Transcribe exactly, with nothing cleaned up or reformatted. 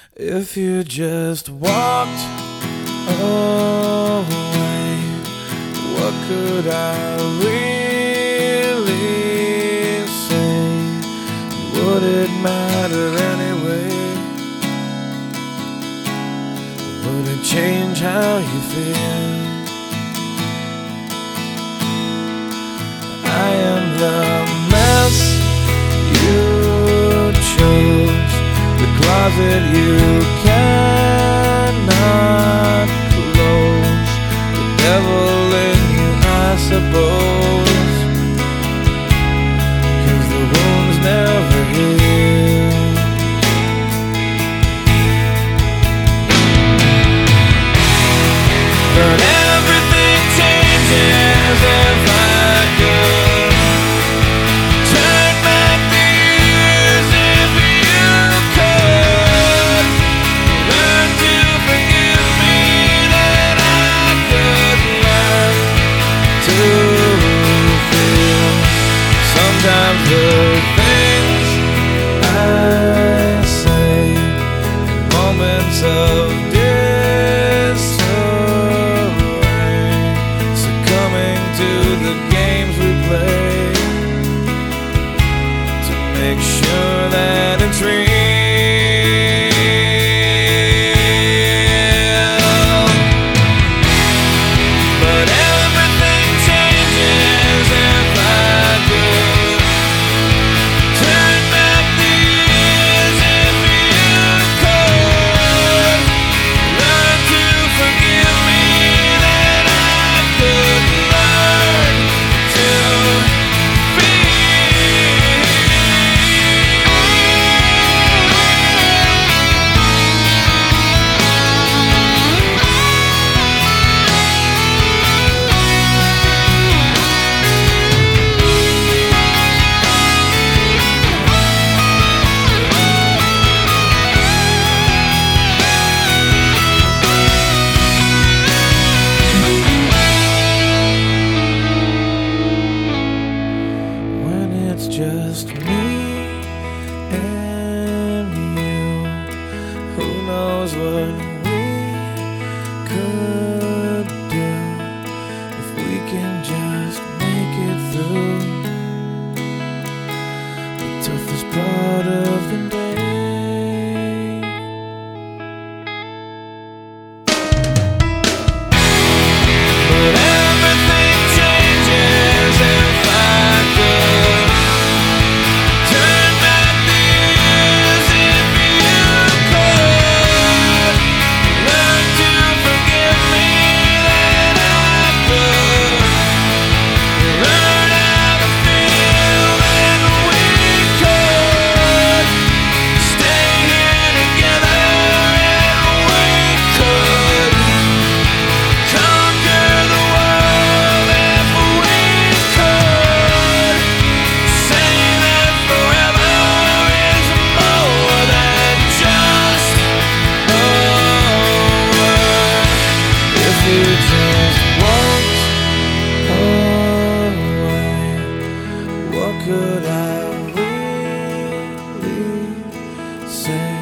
If you just walked away, what could I really say? Would it matter anyway? Would it change how you feel? I am the mess you chose, the closet you cannot close, the devil in you, I suppose, 'cause the wounds never heal. But everything changes if I could turn back the years. If you could learn to forgive me, then I could learn to feel. Sometimes the things I say in moments of disarray, succumbing to the games we play to make sure that it's real. But everything changes if I could turn back the years. If you could learn to forgive me, then I could learn to when it's just me and you. Who knows what we could do if we can just make it through the toughest part of the day. But everything changes if I could turn back the years. If you could learn to forgive me, then I could learn how to feel. And we could stay here together, and we could conquer the world. If we could say that forever is more than just a word. If you just walked away, what could I really say?